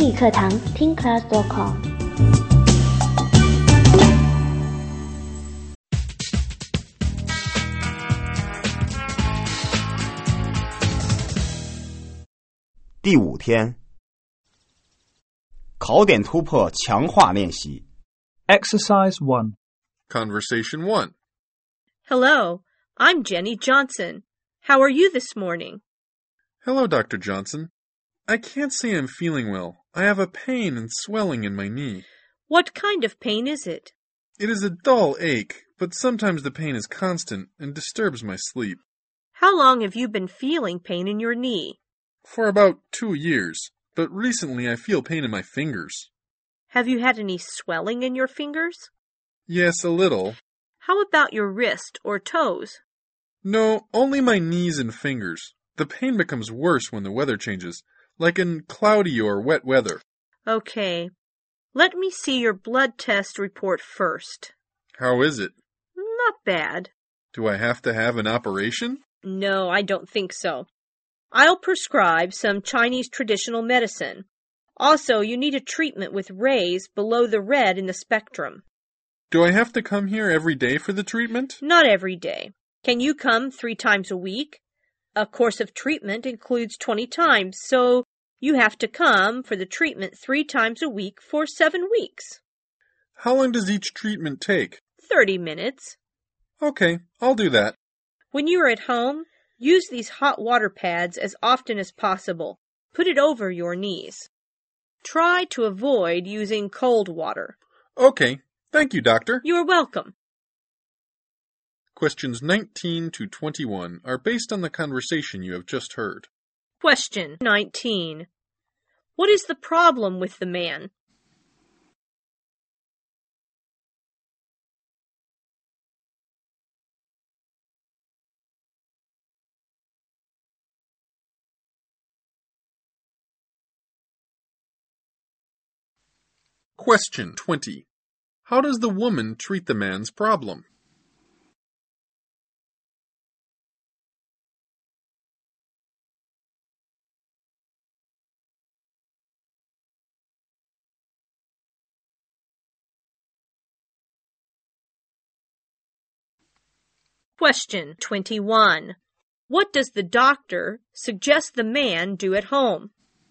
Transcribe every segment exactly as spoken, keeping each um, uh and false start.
英语课堂听 class 点 com。 第五天，考点突破强化练习。 Exercise one. Conversation one. Hello, I'm Jenny Johnson. How are you this morning? Hello, Doctor Johnson. I can't say I'm feeling well. I have a pain and swelling in my knee. What kind of pain is it? It is a dull ache, but sometimes the pain is constant and disturbs my sleep. How long have you been feeling pain in your knee? For about two years, but recently I feel pain in my fingers. Have you had any swelling in your fingers? Yes, a little. How about your wrist or toes? No, only my knees and fingers. The pain becomes worse when the weather changes, like in cloudy or wet weather. Okay. Let me see your blood test report first. How is it? Not bad. Do I have to have an operation? No, I don't think so. I'll prescribe some Chinese traditional medicine. Also, you need a treatment with rays below the red in the spectrum. Do I have to come here every day for the treatment? Not every day. Can you come three times a week? A course of treatment includes twenty times, so you have to come for the treatment three times a week for seven weeks. How long does each treatment take? Thirty minutes. Okay, I'll do that. When you are at home, use these hot water pads as often as possible. Put it over your knees. Try to avoid using cold water. Okay, thank you, Doctor. You are welcome. Questions nineteen to twenty-one are based on the conversation you have just heard. Question nineteen. What is the problem with the man? Question twenty. How does the woman treat the man's problem? Question twenty-one. What does the doctor suggest the man do at home?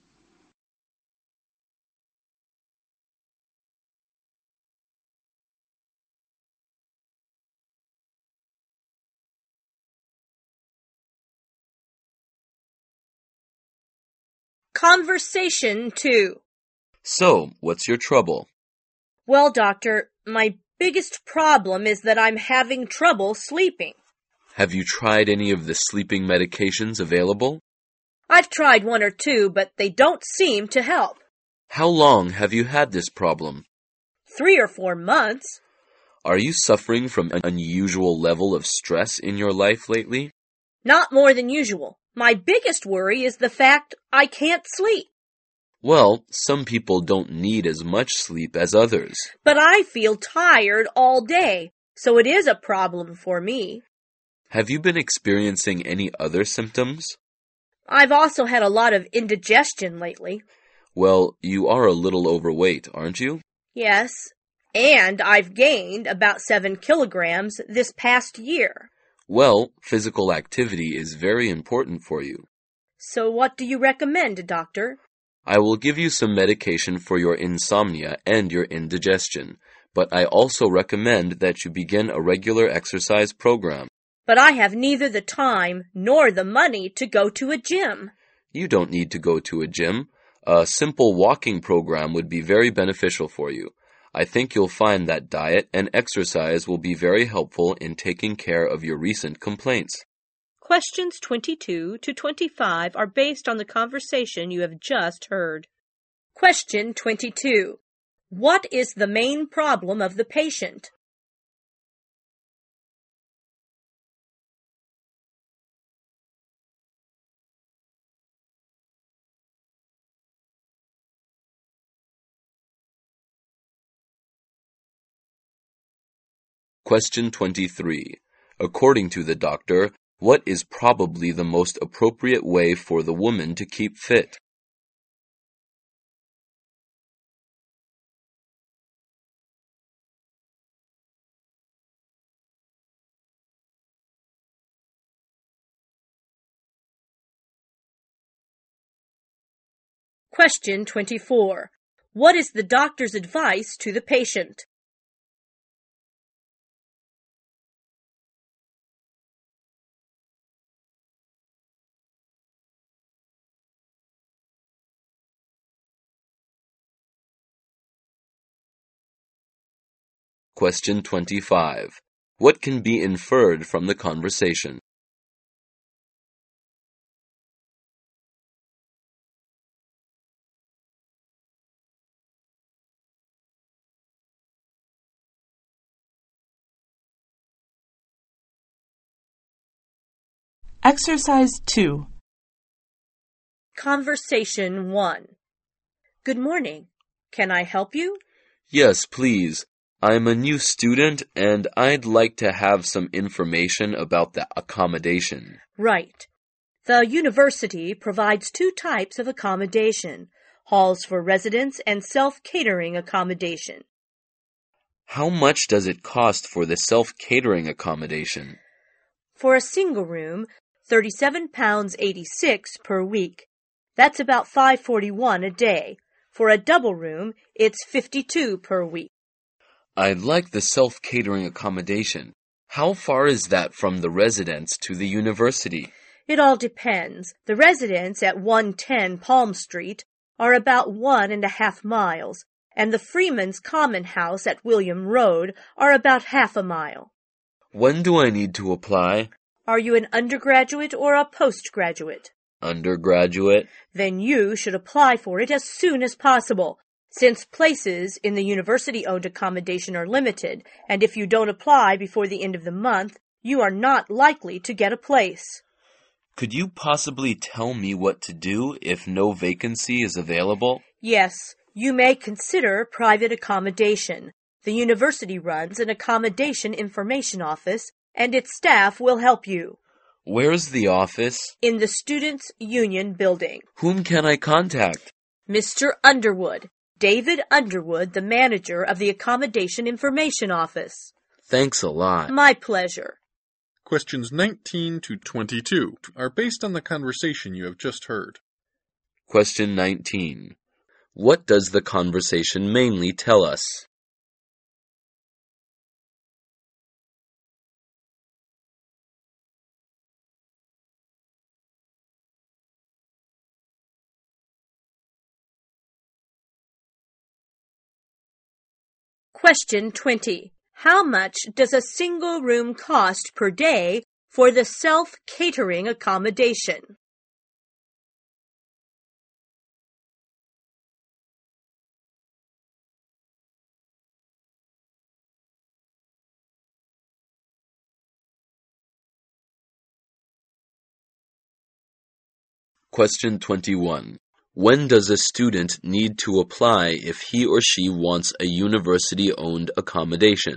Conversation two. So, what's your trouble? Well, doctor, my biggest problem is that I'm having trouble sleeping. Have you tried any of the sleeping medications available? I've tried one or two, but they don't seem to help. How long have you had this problem? Three or four months. Are you suffering from an unusual level of stress in your life lately? Not more than usual. My biggest worry is the fact I can't sleep. Well, some people don't need as much sleep as others. But I feel tired all day, so it is a problem for me. Have you been experiencing any other symptoms? I've also had a lot of indigestion lately. Well, you are a little overweight, aren't you? Yes, and I've gained about seven kilograms this past year. Well, physical activity is very important for you. So what do you recommend, doctor? I will give you some medication for your insomnia and your indigestion, but I also recommend that you begin a regular exercise program. But I have neither the time nor the money to go to a gym. You don't need to go to a gym. A simple walking program would be very beneficial for you. I think you'll find that diet and exercise will be very helpful in taking care of your recent complaints. Questions twenty-two to twenty-five are based on the conversation you have just heard. Question twenty-two. What is the main problem of the patient? Question twenty-three. According to the doctor, what is probably the most appropriate way for the woman to keep fit? Question twenty-four. What is the doctor's advice to the patient? Question twenty-five. What can be inferred from the conversation? Exercise two. Conversation one. Good morning. Can I help you? Yes, please. I'm a new student and I'd like to have some information about the accommodation. Right. The university provides two types of accommodation, halls for residents and self-catering accommodation. How much does it cost for the self-catering accommodation? For a single room, thirty-seven pounds eighty-six per week. That's about five forty-one a day. For a double room, it's fifty-two per week. I'd like the self-catering accommodation. How far is that from the residence to the university? It all depends. The residents at one ten Palm Street are about one and a half miles, and the Freeman's Common House at William Road are about half a mile. When do I need to apply? Are you an undergraduate or a postgraduate? Undergraduate. Then you should apply for it as soon as possible, since places in the university-owned accommodation are limited, and if you don't apply before the end of the month, you are not likely to get a place. Could you possibly tell me what to do if no vacancy is available? Yes, you may consider private accommodation. The university runs an accommodation information office, and its staff will help you. Where's the office? In the Students' Union building. Whom can I contact? Mister Underwood. David Underwood, the manager of the Accommodation Information Office. Thanks a lot. My pleasure. Questions nineteen to twenty-two are based on the conversation you have just heard. Question nineteen. What does the conversation mainly tell us? Question twenty. How much does a single room cost per day for the self-catering accommodation? Question twenty-one. When does a student need to apply if he or she wants a university-owned accommodation?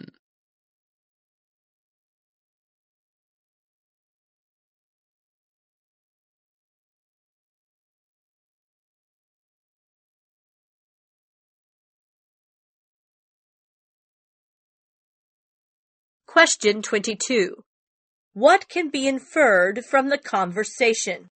Question twenty-two. What can be inferred from the conversation?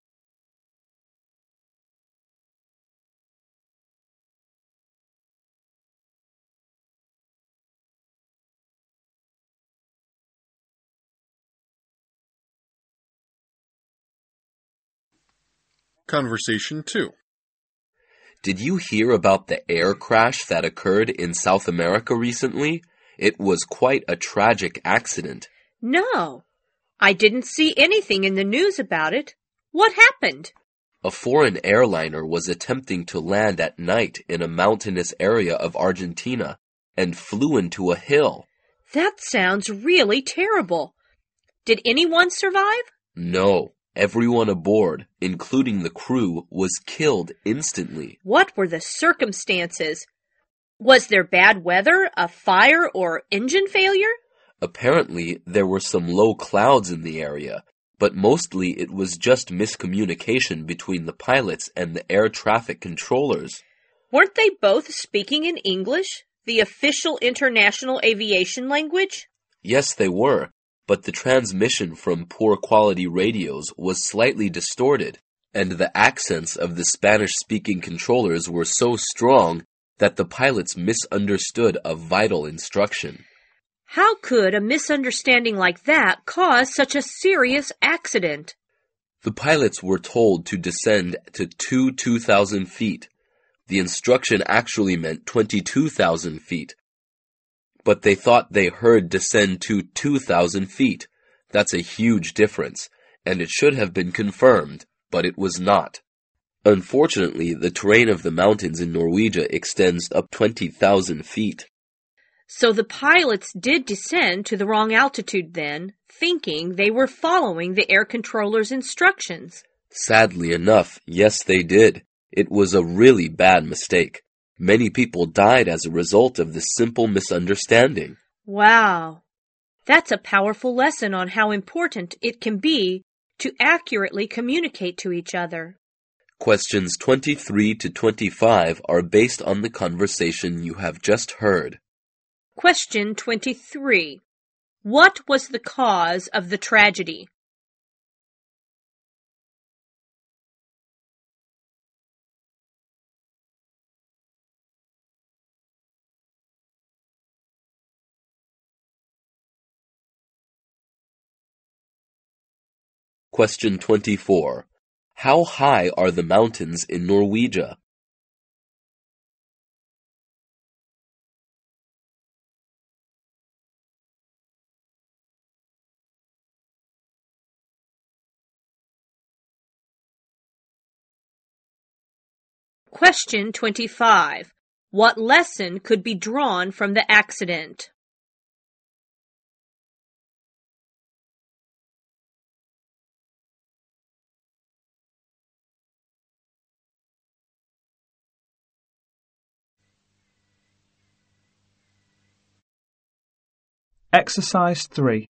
Conversation two. Did you hear about the air crash that occurred in South America recently? It was quite a tragic accident. No, I didn't see anything in the news about it. What happened? A foreign airliner was attempting to land at night in a mountainous area of Argentina and flew into a hill. That sounds really terrible. Did anyone survive? No. Everyone aboard, including the crew, was killed instantly. What were the circumstances? Was there bad weather, a fire, or engine failure? Apparently, there were some low clouds in the area, but mostly it was just miscommunication between the pilots and the air traffic controllers. Weren't they both speaking in English, the official international aviation language? Yes, they were. But the transmission from poor quality radios was slightly distorted. and the accents of the Spanish-speaking controllers were so strong that the pilots misunderstood a vital instruction. How could a misunderstanding like that cause such a serious accident? The pilots were told to descend to two two thousand feet. The instruction actually meant twenty-two thousand feet. But they thought they heard descend to two thousand feet. That's a huge difference, and it should have been confirmed, but it was not. Unfortunately, the terrain of the mountains in Norwegia extends up twenty thousand feet. So the pilots did descend to the wrong altitude then, thinking they were following the air controller's instructions. Sadly enough, yes they did. It was a really bad mistake. Many people died as a result of this simple misunderstanding. Wow. That's a powerful lesson on how important it can be to accurately communicate to each other. Questions twenty-three to twenty-five are based on the conversation you have just heard. Question twenty-three. What was the cause of the tragedy? Question twenty-four. How high are the mountains in Norwegia? Question twenty-five. What lesson could be drawn from the accident? Exercise three.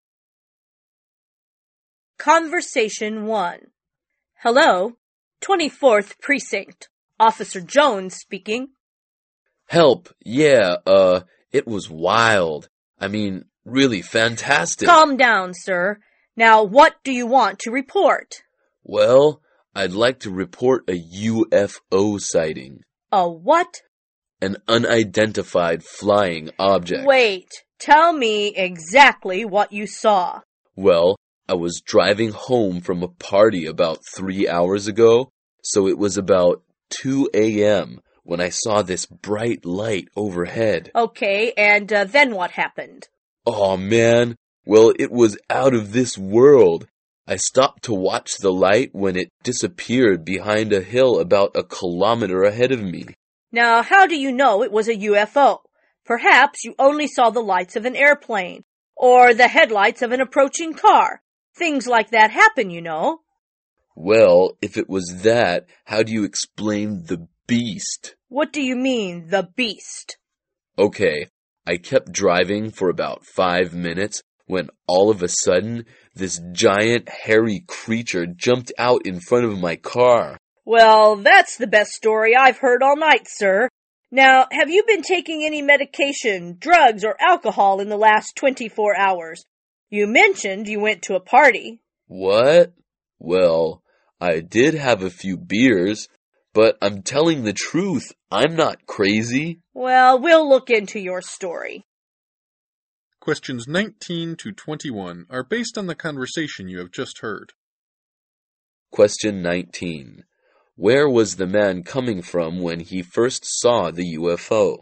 Conversation one. Hello, twenty-fourth Precinct. Officer Jones speaking. Help, yeah, uh, it was wild. I mean, really fantastic. Calm down, sir. Now, what do you want to report? Well, I'd like to report a U F O sighting. A what? An unidentified flying object. Wait, tell me exactly what you saw. Well, I was driving home from a party about three hours ago, so it was about two a m when I saw this bright light overhead. Okay, and uh, then what happened? Oh man, well it was out of this world. I stopped to watch the light when it disappeared behind a hill about a kilometer ahead of me. Now, how do you know it was a U F O? Perhaps you only saw the lights of an airplane, or the headlights of an approaching car. Things like that happen, you know. Well, if it was that, how do you explain the beast? What do you mean, the beast? Okay, I kept driving for about five minutes when all of a sudden, this giant hairy creature jumped out in front of my car. Well, that's the best story I've heard all night, sir. Now, have you been taking any medication, drugs, or alcohol in the last twenty-four hours? You mentioned you went to a party. What? Well, I did have a few beers, but I'm telling the truth. I'm not crazy. Well, we'll look into your story. Questions nineteen to twenty-one are based on the conversation you have just heard. Question nineteen. Where was the man coming from when he first saw the U F O?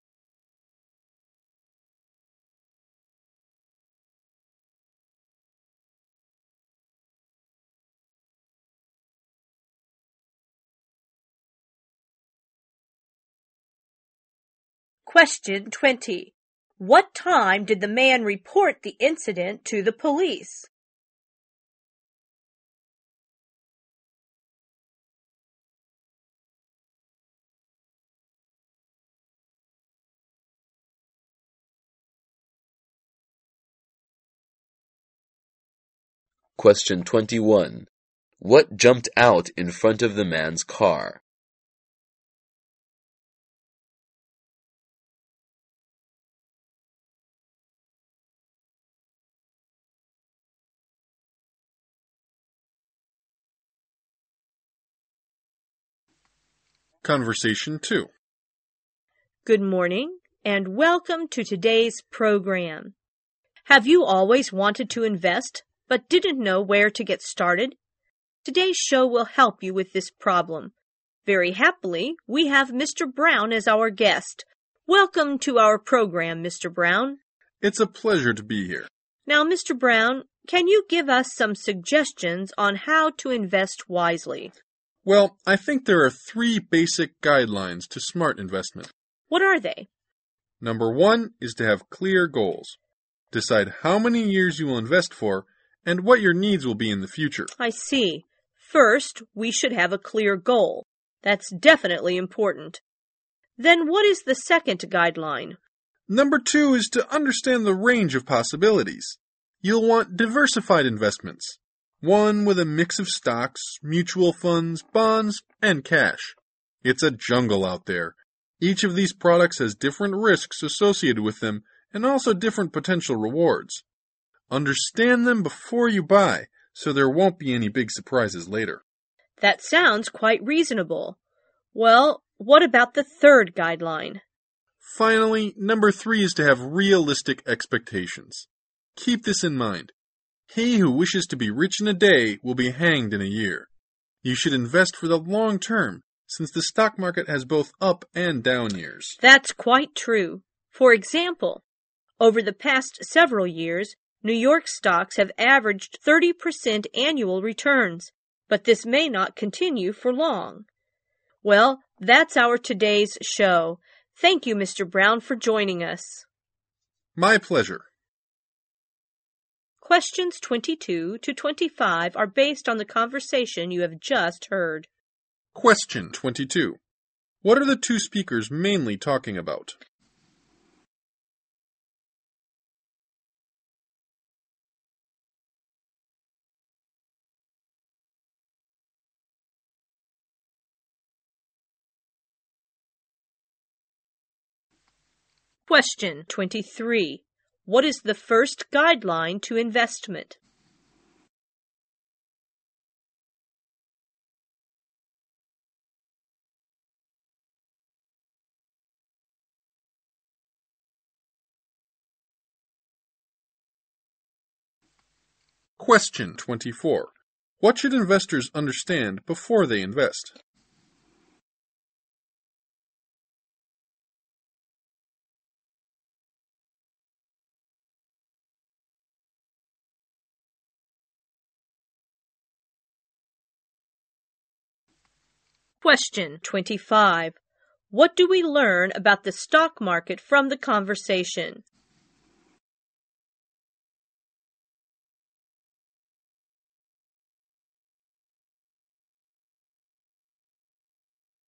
Question twenty. What time did the man report the incident to the police? Question twenty-one. What jumped out in front of the man's car? Conversation two. Good morning and welcome to today's program. Have you always wanted to invest but didn't know where to get started? Today's show will help you with this problem. Very happily, we have Mister Brown as our guest. Welcome to our program, Mister Brown. It's a pleasure to be here. Now, Mister Brown, can you give us some suggestions on how to invest wisely? Well, I think there are three basic guidelines to smart investment. What are they? Number one is to have clear goals. Decide how many years you will invest for and what your needs will be in the future. I see. First, we should have a clear goal. That's definitely important. Then what is the second guideline? Number two is to understand the range of possibilities. You'll want diversified investments, one with a mix of stocks, mutual funds, bonds, and cash. It's a jungle out there. Each of these products has different risks associated with them and also different potential rewards. Understand them before you buy, so there won't be any big surprises later. That sounds quite reasonable. Well, what about the third guideline? Finally, number three is to have realistic expectations. Keep this in mind. He who wishes to be rich in a day will be hanged in a year. You should invest for the long term, since the stock market has both up and down years. That's quite true. For example, over the past several years, New York stocks have averaged thirty percent annual returns, but this may not continue for long. Well, that's our today's show. Thank you, Mister Brown, for joining us. My pleasure. Questions twenty-two to twenty-five are based on the conversation you have just heard. Question twenty-two. What are the two speakers mainly talking about? Question twenty-three. What is the first guideline to investment? Question twenty-four. What should investors understand before they invest? Question twenty-five. What do we learn about the stock market from the conversation?